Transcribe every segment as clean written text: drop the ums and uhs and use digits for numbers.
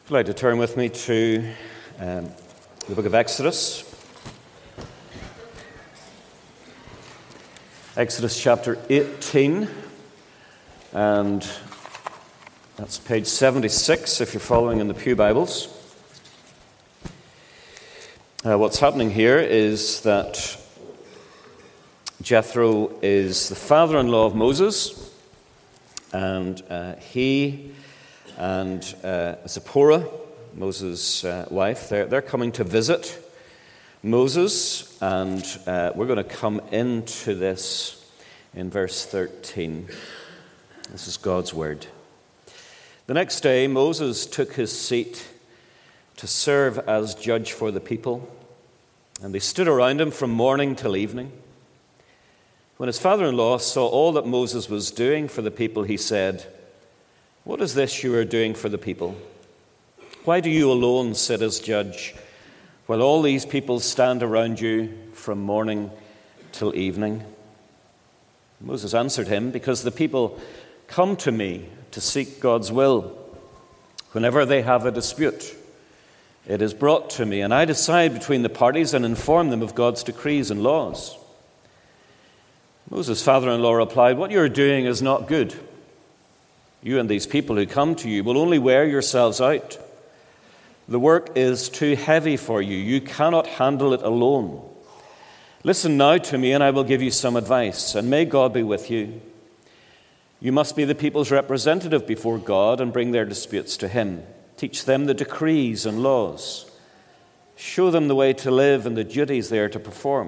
If you'd like to turn with me to the book of Exodus. Exodus chapter 18, and that's page 76 if you're following in the Pew Bibles. What's happening here is that Jethro is the father-in-law of Moses, and he and Zipporah, Moses' wife, they're coming to visit Moses, and we're going to come into this in verse 13. This is God's word. The next day, Moses took his seat to serve as judge for the people, and they stood around him from morning till evening. When his father-in-law saw all that Moses was doing for the people, he said, "What is this you are doing for the people? Why do you alone sit as judge, while all these people stand around you from morning till evening?" Moses answered him, "Because the people come to me to seek God's will. Whenever they have a dispute, it is brought to me, and I decide between the parties and inform them of God's decrees and laws." Moses' father-in-law replied, "What you are doing is not good. You and these people who come to you will only wear yourselves out. The work is too heavy for you. You cannot handle it alone. Listen now to me, and I will give you some advice, and may God be with you. You must be the people's representative before God and bring their disputes to him. Teach them the decrees and laws. Show them the way to live and the duties they are to perform.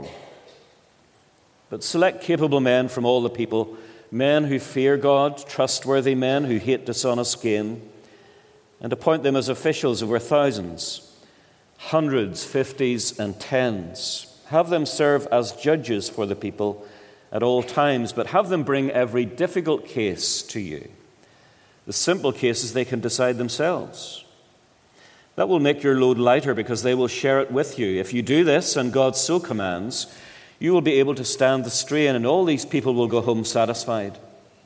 But select capable men from all the people, men who fear God, trustworthy men who hate dishonest gain, and appoint them as officials over thousands, hundreds, fifties, and tens. Have them serve as judges for the people at all times, but have them bring every difficult case to you. The simple cases they can decide themselves. That will make your load lighter because they will share it with you. If you do this, and God so commands, you will be able to stand the strain, and all these people will go home satisfied."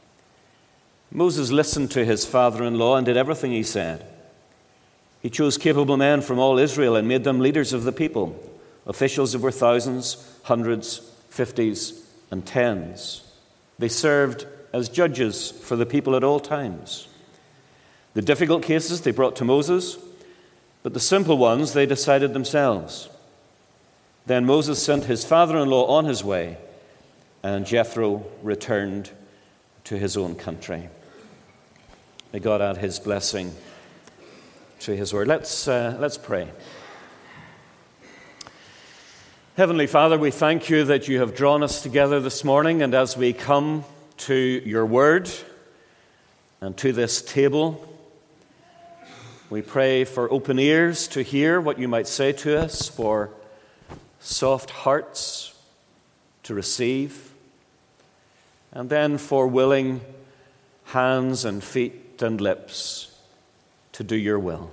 Moses listened to his father-in-law and did everything he said. He chose capable men from all Israel and made them leaders of the people, officials over thousands, hundreds, fifties, and tens. They served as judges for the people at all times. The difficult cases they brought to Moses, but the simple ones they decided themselves. Then Moses sent his father-in-law on his way, and Jethro returned to his own country. May God add his blessing to his word. Let's pray. Heavenly Father, we thank you that you have drawn us together this morning, and as we come to your word and to this table, we pray for open ears to hear what you might say to us, for soft hearts to receive, and then for willing hands and feet and lips to do your will.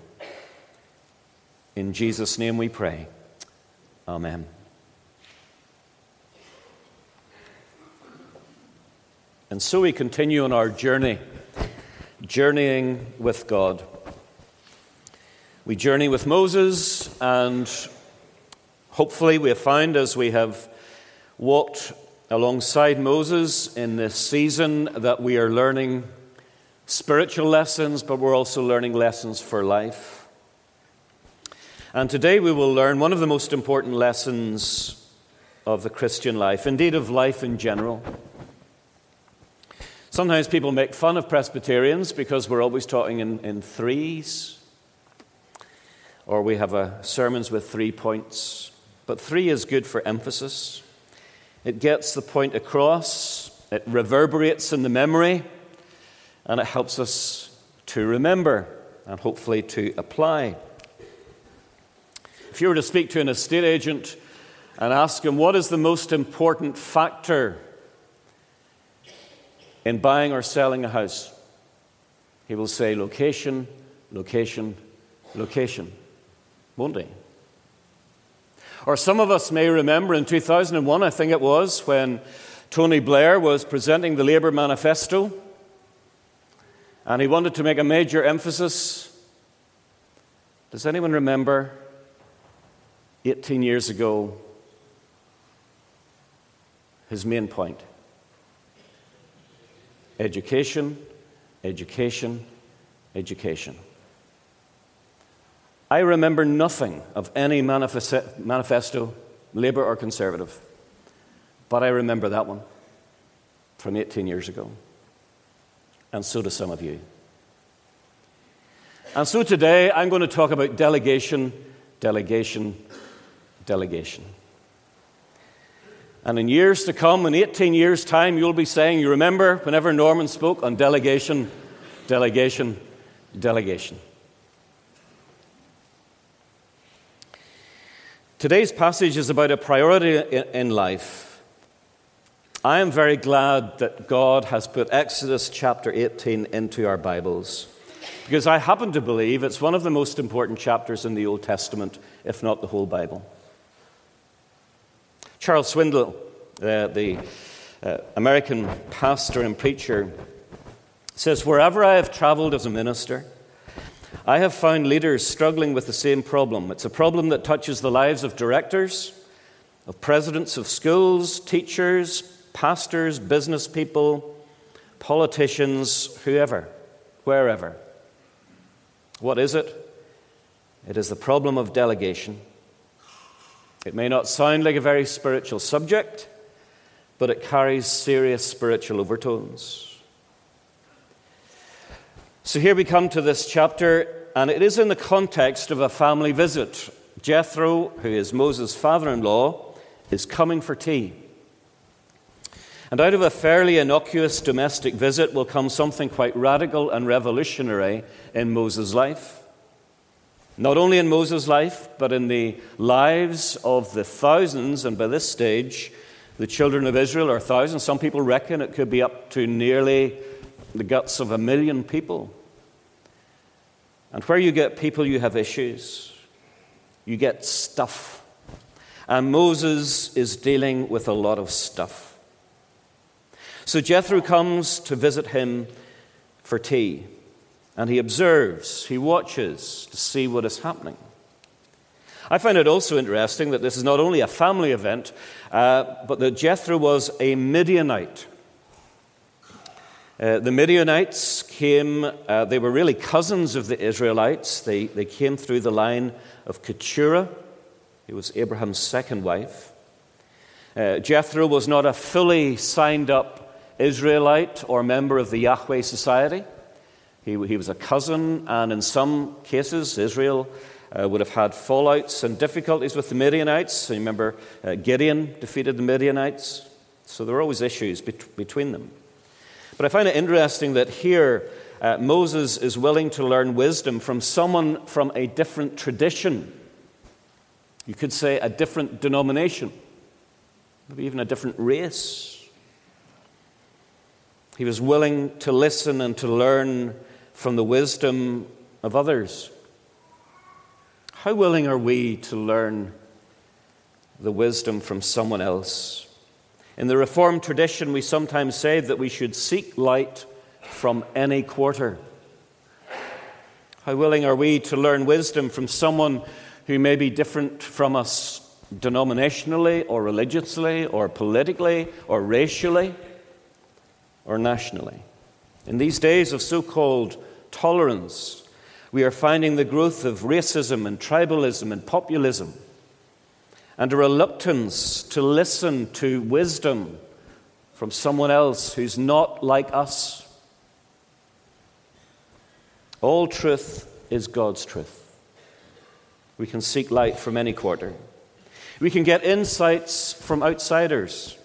In Jesus' name we pray. Amen. And so we continue on our journeying with God. We journey with Moses, and hopefully we have found, as we have walked alongside Moses in this season, that we are learning spiritual lessons, but we're also learning lessons for life. And today we will learn one of the most important lessons of the Christian life, indeed of life in general. Sometimes people make fun of Presbyterians because we're always talking in threes, or we have sermons with 3 points. But 3 is good for emphasis. It gets the point across, it reverberates in the memory, and it helps us to remember and hopefully to apply. If you were to speak to an estate agent and ask him what is the most important factor in buying or selling a house, he will say location, location, location, won't he? Or some of us may remember in 2001, I think it was, when Tony Blair was presenting the Labour manifesto, and he wanted to make a major emphasis Does anyone remember 18 years ago his main point? Education, education, education. I remember nothing of any manifesto, Labour or Conservative, but I remember that one from 18 years ago. And so do some of you. And so today I'm going to talk about delegation, delegation, delegation. And in years to come, in 18 years' time, you'll be saying, you remember whenever Norman spoke on delegation, delegation, delegation. Today's passage is about a priority in life. I am very glad that God has put Exodus chapter 18 into our Bibles, because I happen to believe it's one of the most important chapters in the Old Testament, if not the whole Bible. Charles Swindoll, the American pastor and preacher, says, "Wherever I have traveled as a minister, I have found leaders struggling with the same problem. It's a problem that touches the lives of directors, of presidents of schools, teachers, pastors, business people, politicians, whoever, wherever. What is it? It is the problem of delegation. It may not sound like a very spiritual subject, but it carries serious spiritual overtones." So here we come to this chapter, and it is in the context of a family visit. Jethro, who is Moses' father-in-law, is coming for tea. And out of a fairly innocuous domestic visit will come something quite radical and revolutionary in Moses' life. Not only in Moses' life, but in the lives of the thousands, and by this stage, the children of Israel are thousands. Some people reckon it could be up to nearly the guts of 1 million people. And where you get people, you have issues. You get stuff. And Moses is dealing with a lot of stuff. So Jethro comes to visit him for tea. And he observes, he watches to see what is happening. I find it also interesting that this is not only a family event, but that Jethro was a Midianite. The Midianites came, they were really cousins of the Israelites. They came through the line of Keturah, who was Abraham's second wife. Jethro was not a fully signed up Israelite or member of the Yahweh Society. He was a cousin, and in some cases, Israel would have had fallouts and difficulties with the Midianites. So you remember Gideon defeated the Midianites. So there were always issues between them. But I find it interesting that here Moses is willing to learn wisdom from someone from a different tradition. You could say a different denomination, maybe even a different race. He was willing to listen and to learn from the wisdom of others. How willing are we to learn the wisdom from someone else? In the Reformed tradition, we sometimes say that we should seek light from any quarter. How willing are we to learn wisdom from someone who may be different from us denominationally or religiously or politically or racially or nationally? In these days of so-called tolerance, we are finding the growth of racism and tribalism and populism, and a reluctance to listen to wisdom from someone else who's not like us. All truth is God's truth. We can seek light from any quarter. We can get insights from outsiders.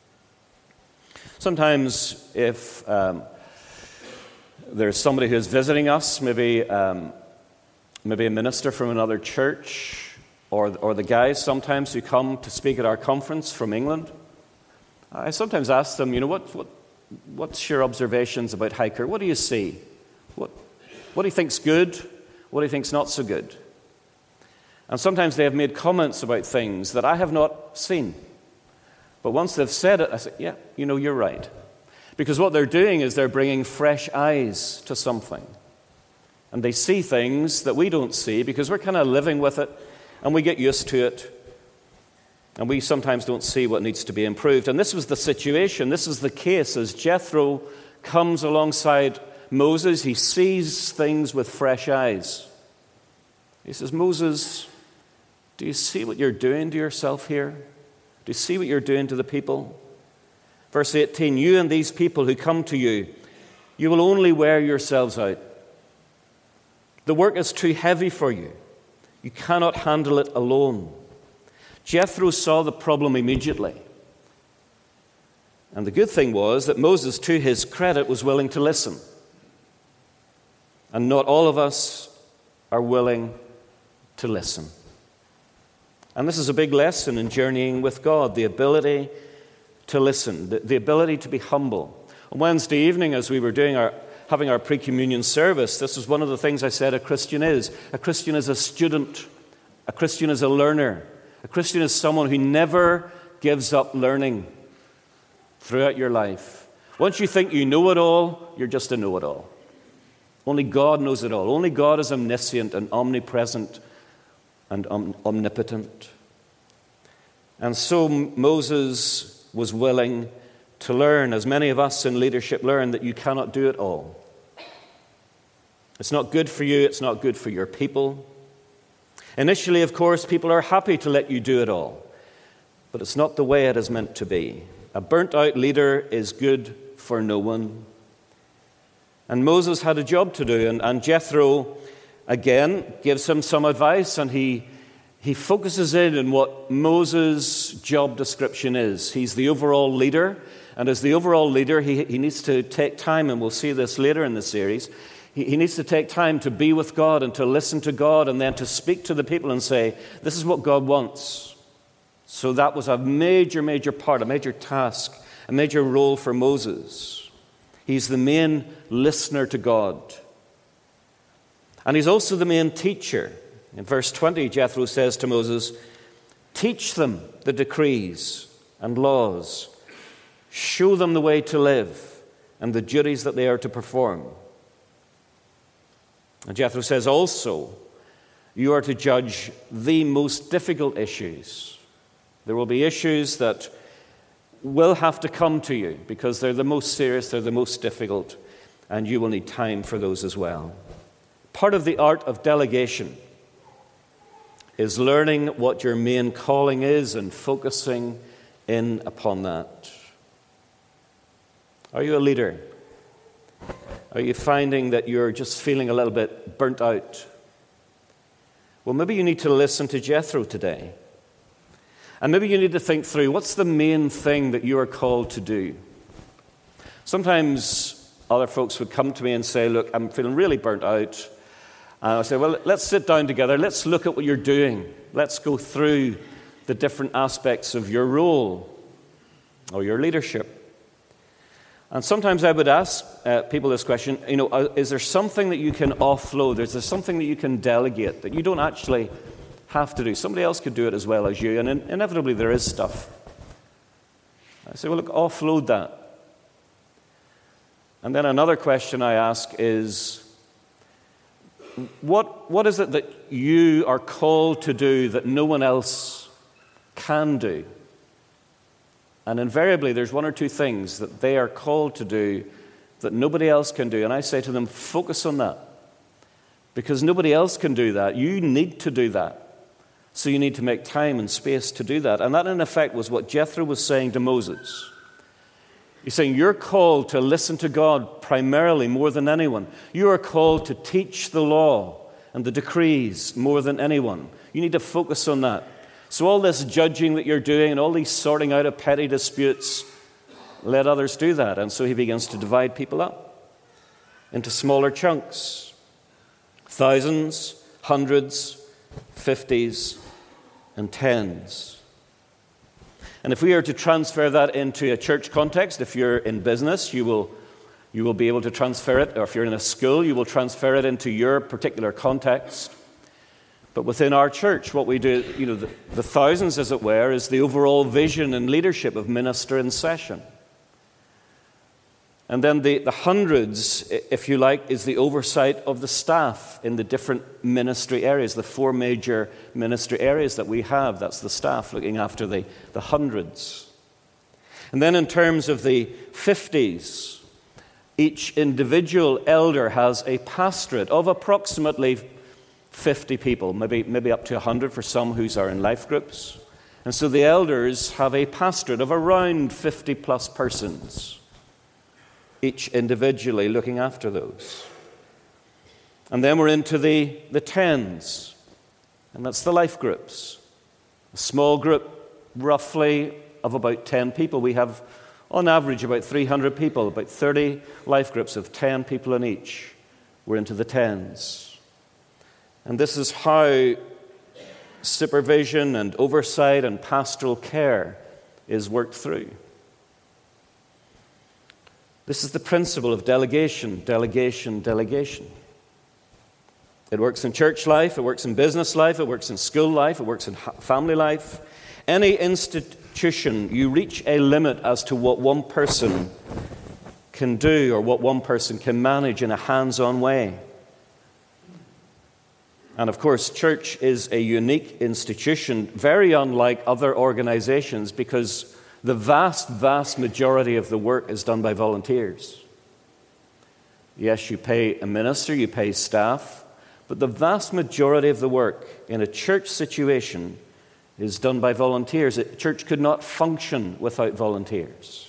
Sometimes if there's somebody who's visiting us, maybe a minister from another church, or the guys sometimes who come to speak at our conference from England, I sometimes ask them, what's your observations about Hiker? What do you see? What do you think's good? What do you think's not so good? And sometimes they have made comments about things that I have not seen. But once they've said it, I say, yeah, you're right. Because what they're doing is they're bringing fresh eyes to something. And they see things that we don't see because we're kind of living with it and we get used to it. And we sometimes don't see what needs to be improved. And this was the situation. This is the case as Jethro comes alongside Moses. He sees things with fresh eyes. He says, Moses, do you see what you're doing to yourself here? Do you see what you're doing to the people? Verse 18, you and these people who come to you, you will only wear yourselves out. The work is too heavy for you. You cannot handle it alone. Jethro saw the problem immediately. And the good thing was that Moses, to his credit, was willing to listen. And not all of us are willing to listen. And this is a big lesson in journeying with God, the ability to listen, the ability to be humble. On Wednesday evening, as we were having our pre-communion service, this was one of the things I said a Christian is. A Christian is a student. A Christian is a learner. A Christian is someone who never gives up learning throughout your life. Once you think you know it all, you're just a know-it-all. Only God knows it all. Only God is omniscient and omnipresent and omnipotent. And so Moses was willing to learn, as many of us in leadership learn, that you cannot do it all. It's not good for you. It's not good for your people. Initially, of course, people are happy to let you do it all. But it's not the way it is meant to be. A burnt-out leader is good for no one. And Moses had a job to do, and Jethro, again, gives him some advice, and he focuses in on what Moses' job description is. He's the overall leader, and as the overall leader, he needs to take time, and we'll see this later in the series. He needs to take time to be with God and to listen to God and then to speak to the people and say, this is what God wants. So that was a major, major part, a major task, a major role for Moses. He's the main listener to God. And he's also the main teacher. In verse 20, Jethro says to Moses, teach them the decrees and laws. Show them the way to live and the duties that they are to perform. And Jethro says also, you are to judge the most difficult issues. There will be issues that will have to come to you because they're the most serious, they're the most difficult, and you will need time for those as well. Part of the art of delegation is learning what your main calling is and focusing in upon that. Are you a leader? Are you finding that you're just feeling a little bit burnt out? Well, maybe you need to listen to Jethro today. And maybe you need to think through, what's the main thing that you are called to do? Sometimes other folks would come to me and say, look, I'm feeling really burnt out. And I say, well, let's sit down together. Let's look at what you're doing. Let's go through the different aspects of your role or your leadership. And sometimes I would ask people this question, is there something that you can offload? Is there something that you can delegate that you don't actually have to do? Somebody else could do it as well as you, and inevitably there is stuff. I say, well, look, offload that. And then another question I ask is, what is it that you are called to do that no one else can do? And invariably, there's one or two things that they are called to do that nobody else can do. And I say to them, focus on that. Because nobody else can do that. You need to do that. So you need to make time and space to do that. And that, in effect, was what Jethro was saying to Moses. He's saying, you're called to listen to God primarily more than anyone. You are called to teach the law and the decrees more than anyone. You need to focus on that. So all this judging that you're doing and all these sorting out of petty disputes, let others do that. And so he begins to divide people up into smaller chunks. Thousands, hundreds, 50s, and tens. And if we are to transfer that into a church context, if you're in business, you will be able to transfer it. Or if you're in a school, you will transfer it into your particular context. But within our church, what we do, the thousands, as it were, is the overall vision and leadership of Minister in Session. And then the hundreds, if you like, is the oversight of the staff in the different ministry areas, the 4 major ministry areas that we have. That's the staff looking after the hundreds. And then in terms of the 50s, each individual elder has a pastorate of approximately 50 people, maybe up to 100 for some who are in life groups. And so the elders have a pastorate of around 50 plus persons, each individually looking after those. And then we're into the tens, and that's the life groups. A small group, roughly, of about 10 people. We have, on average, about 300 people, about 30 life groups of 10 people in each. We're into the tens. And this is how supervision and oversight and pastoral care is worked through. This is the principle of delegation, delegation, delegation. It works in church life, it works in business life, it works in school life, it works in family life. Any institution, you reach a limit as to what one person can do or what one person can manage in a hands-on way. And of course, church is a unique institution, very unlike other organizations, because the vast, vast majority of the work is done by volunteers. Yes, you pay a minister, you pay staff, but the vast majority of the work in a church situation is done by volunteers. A church could not function without volunteers.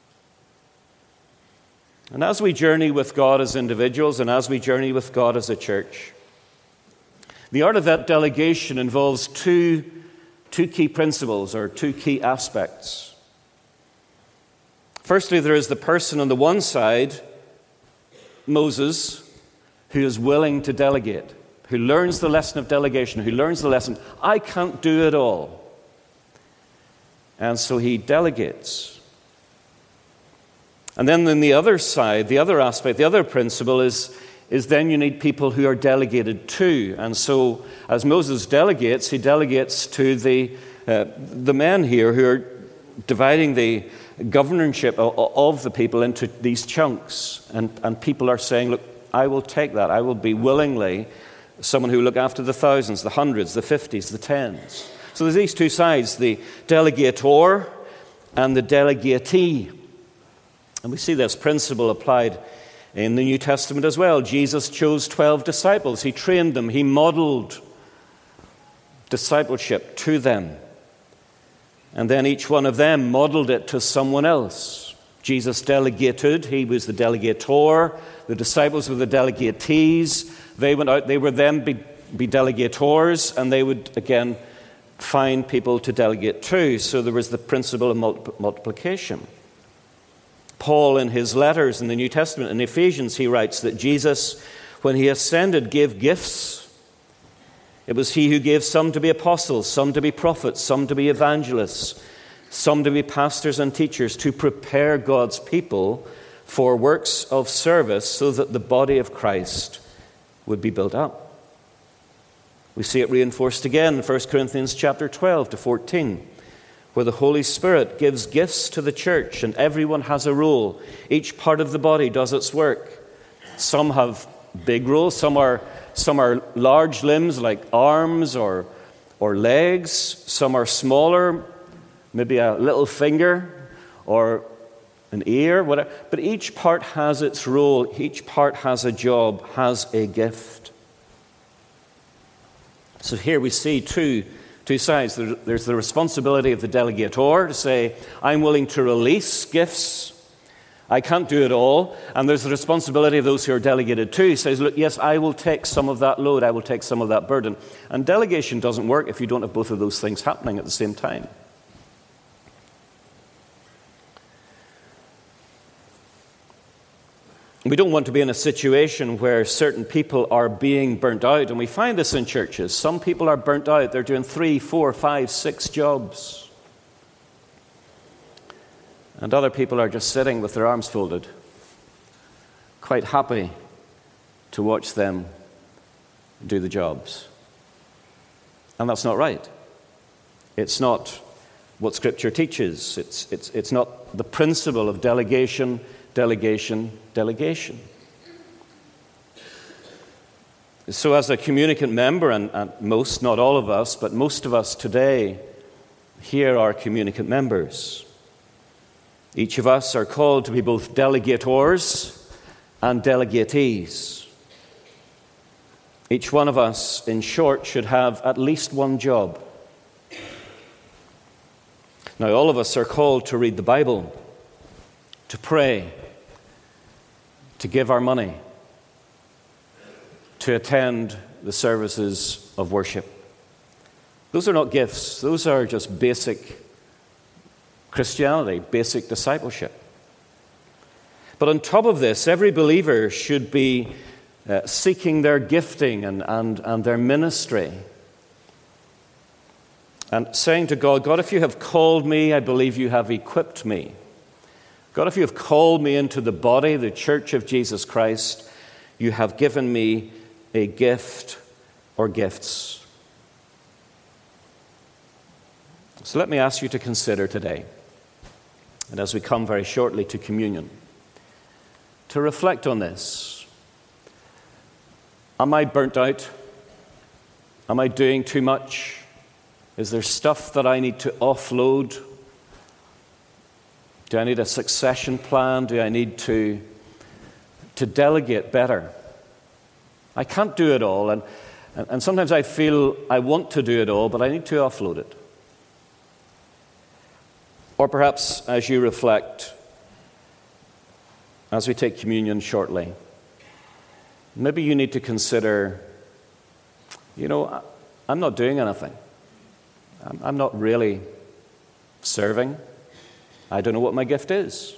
And as we journey with God as individuals and as we journey with God as a church, the art of that delegation involves two key principles or 2 key aspects. Firstly, there is the person on the one side, Moses, who is willing to delegate, who learns the lesson of delegation, who learns the lesson, I can't do it all. And so he delegates. And then on the other side, the other aspect, the other principle is then you need people who are delegated to. And so as Moses delegates, he delegates to the men here who are dividing the governorship of the people into these chunks. And people are saying, look, I will take that. I will be willingly someone who will look after the thousands, the hundreds, the 50s, the tens. So there's these 2 sides, the delegator and the delegatee. And we see this principle applied in the New Testament as well. Jesus chose 12 disciples. He trained them. He modeled discipleship to them. And then each one of them modeled it to someone else. Jesus delegated. He was the delegator. The disciples were the delegatees. They went out. They were then be delegators, and they would again find people to delegate to. So there was the principle of multiplication. Paul, in his letters in the New Testament, in Ephesians, he writes that Jesus, when he ascended, gave gifts. It was he who gave some to be apostles, some to be prophets, some to be evangelists, some to be pastors and teachers, to prepare God's people for works of service so that the body of Christ would be built up. We see it reinforced again in 1 Corinthians chapter 12 to 14, where the Holy Spirit gives gifts to the church and everyone has a role. Each part of the body does its work. Some have big roles, some are large limbs like arms or legs, some are smaller, maybe a little finger or an ear, whatever. But each part has its role, each part has a job, has a gift. So here we see two sides. There's the responsibility of the delegator to say, I'm willing to release gifts. I can't do it all. And there's the responsibility of those who are delegated to. He says, look, yes, I will take some of that load. I will take some of that burden. And delegation doesn't work if you don't have both of those things happening at the same time. We don't want to be in a situation where certain people are being burnt out. And we find this in churches. Some people are burnt out. They're doing 3, 4, 5, 6 jobs. And other people are just sitting with their arms folded, quite happy to watch them do the jobs. And that's not right. It's not what Scripture teaches. It's not the principle of delegation, delegation, delegation. So as a communicant member, and most, not all of us, but most of us today, here are communicant members. Each of us are called to be both delegators and delegatees. Each one of us, in short, should have at least one job. Now, all of us are called to read the Bible, to pray, to give our money, to attend the services of worship. Those are not gifts. Those are just basic Christianity, basic discipleship. But on top of this, every believer should be seeking their gifting and their ministry. And saying to God, God, if you have called me, I believe you have equipped me. God, if you have called me into the body, the church of Jesus Christ, you have given me a gift or gifts. So let me ask you to consider today, and as we come very shortly to communion, to reflect on this. Am I burnt out? Am I doing too much? Is there stuff that I need to offload? Do I need a succession plan? Do I need to delegate better? I can't do it all, and sometimes I feel I want to do it all, but I need to offload it. Or perhaps as you reflect, as we take communion shortly, maybe you need to consider, I'm not doing anything. I'm not really serving. I don't know what my gift is.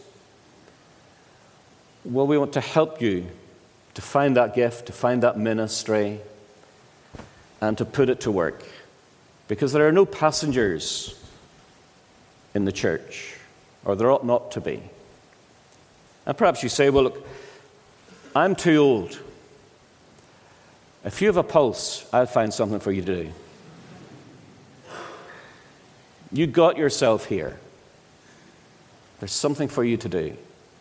Well, we want to help you to find that gift, to find that ministry, and to put it to work. Because there are no passengers in the church, or there ought not to be. And perhaps you say, well, look, I'm too old. If you have a pulse, I'll find something for you to do. You got yourself here. There's something for you to do.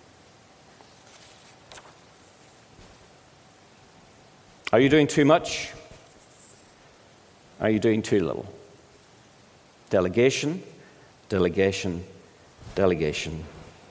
Are you doing too much? Are you doing too little? Delegation, delegation, delegation.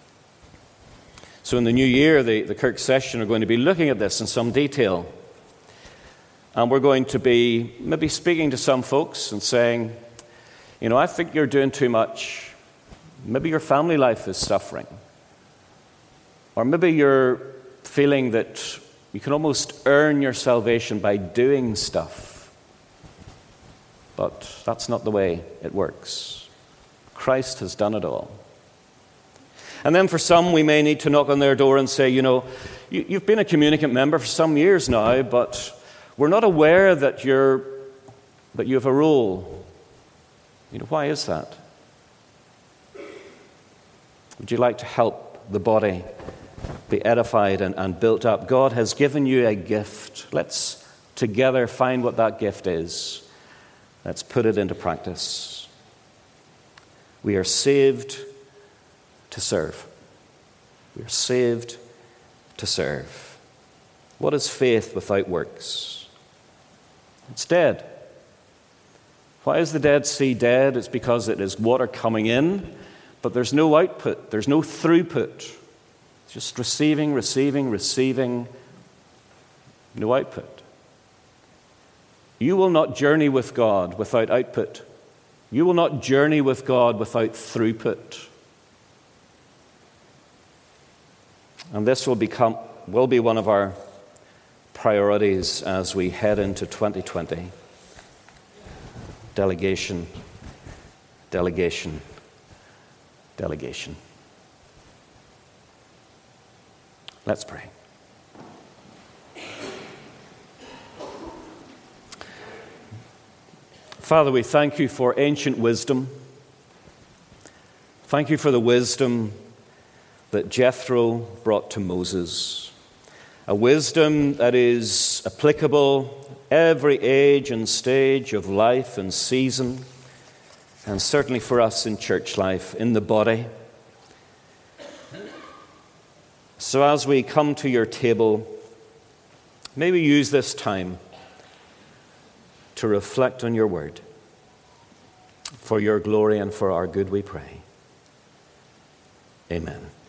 So in the new year, the Kirk session are going to be looking at this in some detail. And we're going to be maybe speaking to some folks and saying, I think you're doing too much. Maybe your family life is suffering. Or maybe you're feeling that you can almost earn your salvation by doing stuff. But that's not the way it works. Christ has done it all. And then for some, we may need to knock on their door and say, you've been a communicant member for some years now, but we're not aware that you have a role. Why is that? Would you like to help the body be edified and built up? God has given you a gift. Let's together find what that gift is. Let's put it into practice. We are saved to serve. We are saved to serve. What is faith without works? It's dead. Why is the Dead Sea dead? It's because it is water coming in, but there's no output. There's no throughput. It's just receiving, no output. You will not journey with God without output. You will not journey with God without throughput. And this will be one of our priorities as we head into 2020. Delegation, delegation, delegation. Let's pray. Father, we thank you for ancient wisdom. Thank you for the wisdom that Jethro brought to Moses. A wisdom that is applicable every age and stage of life and season, and certainly for us in church life, in the body. So as we come to your table, may we use this time to reflect on your word. For your glory and for our good we pray. Amen.